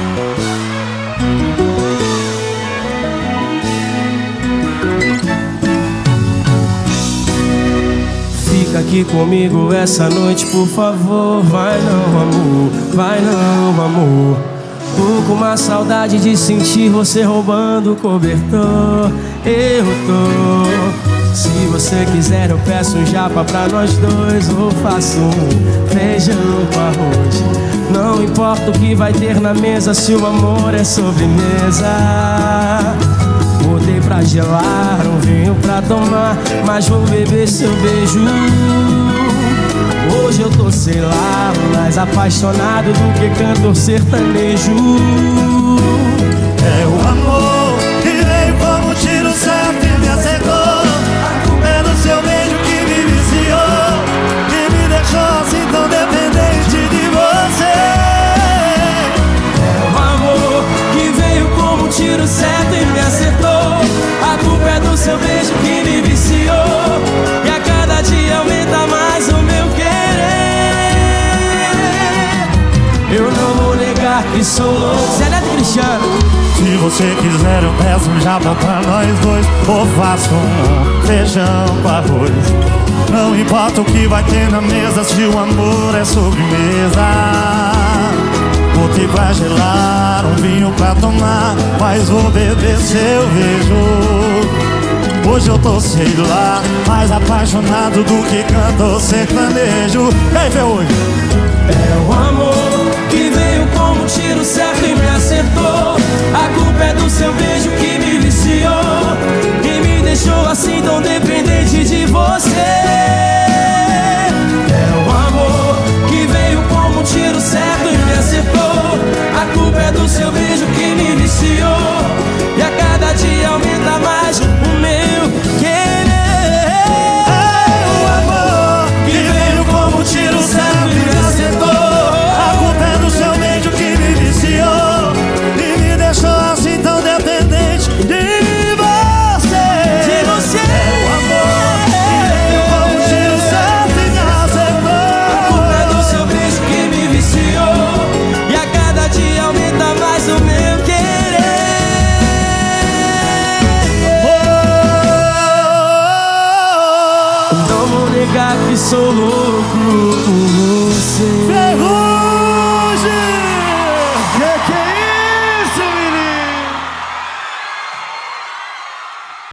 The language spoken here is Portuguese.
Fica aqui comigo essa noite, por favor. Vai não, amor, vai não, amor. Tô com uma saudade de sentir você roubando o cobertor. Eu tô. Se você quiser eu peço um japa pra nós dois, ou faço um feijão com arroz. Não importa o que vai ter na mesa, se o amor é sobremesa. Botei pra gelar, um vinho pra tomar, mas vou beber seu beijo. Hoje eu tô, sei lá, mais apaixonado do que cantor sertanejo. É o amor que veio como um tiro certo e me acertou. A culpa é do seu beijo que me viciou, que me deixou assim tão dependente de você. É o amor que veio como um tiro certo e me acertou. A culpa é do seu beijo que me viciou, e a cada dia aumenta mais o meu querer. Eu não vou negar que sou louco. Zé Neto Cristiano. Se você quiser eu peço um japa pra nós dois, ou faço um feijão com arroz. Não importa o que vai ter na mesa, se o amor é sobremesa. Botei pra gelar, um vinho pra tomar, mas vou beber seu beijo. Hoje eu tô, sei lá, mais apaixonado do que cantor sertanejo. E aí, vê hoje. É o amor que veio como um tiro certo e me acertou. A culpa é do seu beijo que me viciou, que me deixou assim tão dependente de você. É o amor que veio como um tiro certo e me acertou. A culpa é do seu beijo que me viciou, e a cada dia aumenta mais o meu querer. É o amor que veio como um tiro certo e me acertou. A culpa é do seu beijo que me viciou, e me deixou assim tão dependente de você. De você. É o amor que veio como um tiro certo e me acertou. A culpa é do seu beijo que me viciou, e a cada dia aumenta mais o meu querer. Não vou negar que sou louco por você.